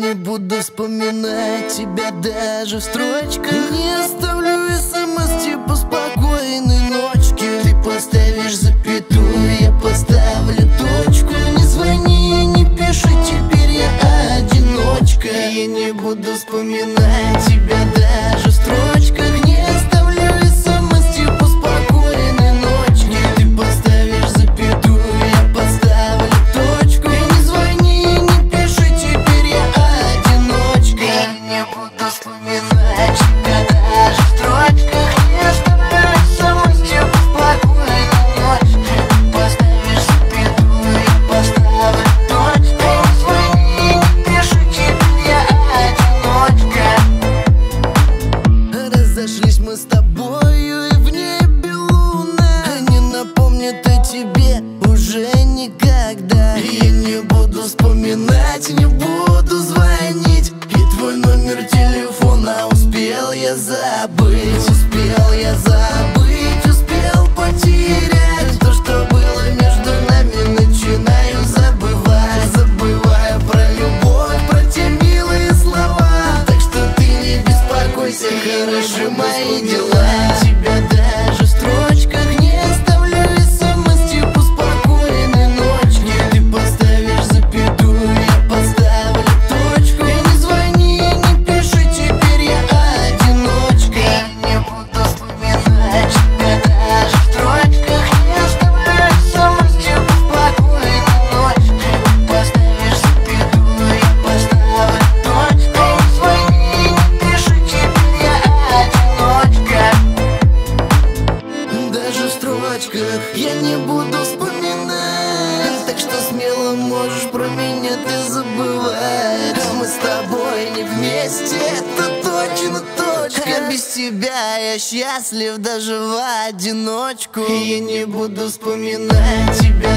не буду вспоминать тебя даже в строчках. Не оставлю смс типа спокойной ночки. Ты поставишь запятую, я поставлю точку. Не звони, не пиши, теперь я одиночка. Я не буду вспоминать тебя даже в строчках. Не оставлю смс типа спокойной ночки. Ты поставишь запятую, я поставлю точку. Не звони, не пиши, теперь я одиночка. Я не буду вспоминать тебя даже в строчках. Не оставлю смс типа спокойной ночки. Поставишь запятую, я поставлю точку. Не звони, не пиши, теперь я одиночка. Разошлись мы с тобою, и в небе луна не напомнит о тебе уже никогда. Я не буду вспоминать, не буду звонить. И твой номер телефона успел я забыть. Успел я забыть, успел потерять. То, что было между нами, начинаю забывать. Забываю про любовь, про те милые слова. Так что ты не беспокойся, хороши мои дела. Тебя даже в строчках не оставлю смс типа спокойной ночки. Ты поставишь запятую, я поставлю точку. Не звони, не пиши, теперь я одиночка. Я не буду вспоминать тебя даже в строчках. Не оставлю смс типа спокойной ночки. Поставишь запятую, я поставлю точку. Не звони, не пиши, теперь я одиночка. Даже в строчках я не буду вспоминать. Так что смело можешь про меня ты забывать. А мы с тобой не вместе, это точно точка. Без тебя я счастлив даже в одиночку. Я не буду вспоминать тебя